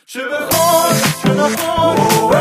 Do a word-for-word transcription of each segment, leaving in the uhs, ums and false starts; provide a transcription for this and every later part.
چه بخوای چه نخوای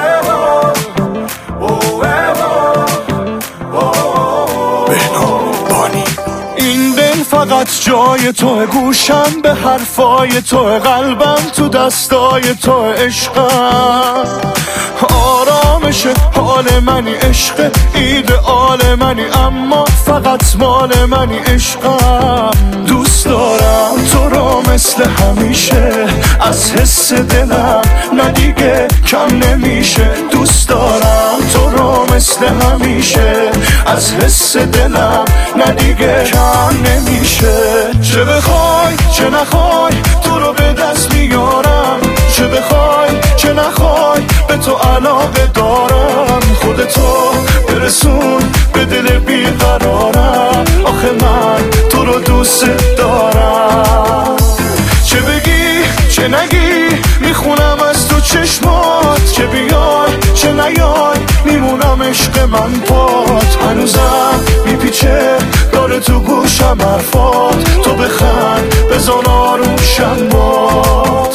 این دل فقط جای تو، گوشم به حرفای تو، قلبم تو دستای تو، عشقم آرامش حال منی، عشق ایدئال منی، اما فقط مال منی، عشقم دوست دارم تو رو مثل همیشه، از حس دلم نه دیگه کم نمیشه، دوست دارم تو رو مثل همیشه، از حس دلم نه دیگه کم نمیشه. چه بخوای چه نخوای تو رو به دست میارم، چه بخوای چه نخوای به تو علاقه دارم، خودتو برسون به دل بیقرارم، آخه من تو رو دوست دارم. چه بگی چه نگی میخونم از تو چشمات، چه بیای چه نیای میمونم عشق من پات، هنوزم میپیچه داره تو گوشم حرفات، تو بخند بزن آروشم باد.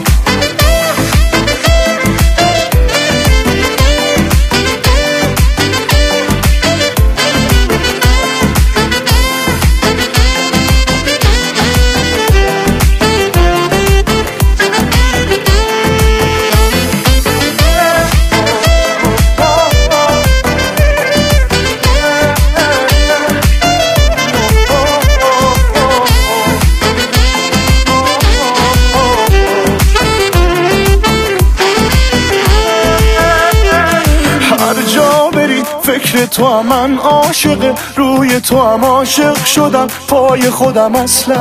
فکر تو هم من عاشق، روی تو هم عاشق شدم، پای خودم اصلا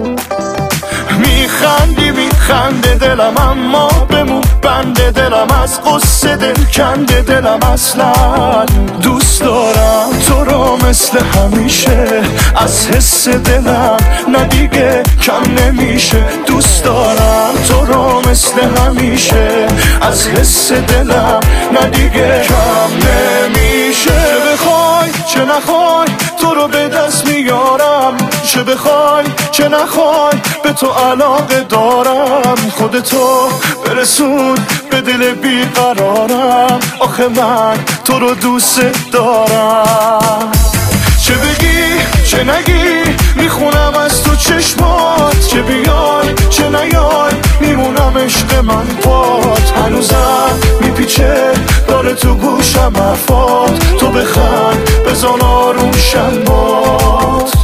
میخندی میخنده دلم، اما بمون بنده دلم، از قصه دل کنده دلم، اصلا دوست دارم تو رو مثل همیشه، از حس دلم نه دیگه کم نمیشه، دوست دارم تو رو مثل همیشه، از حس دلم نه دیگه کم نمیشه. چه بخوای چه نخوای تو رو به دست میارم، چه بخوای چه نخوای به تو علاقه دارم، خودتو برسون به دل بیقرارم، آخه من تو رو دوست دارم. چه بگی چه نگی میخونم از تو چشمات، چه بیای چه نیای میمونم عشق من پات، هنوزم میپیچه داره تو گوشم حرفات، تو بخند بزن آروشم باد.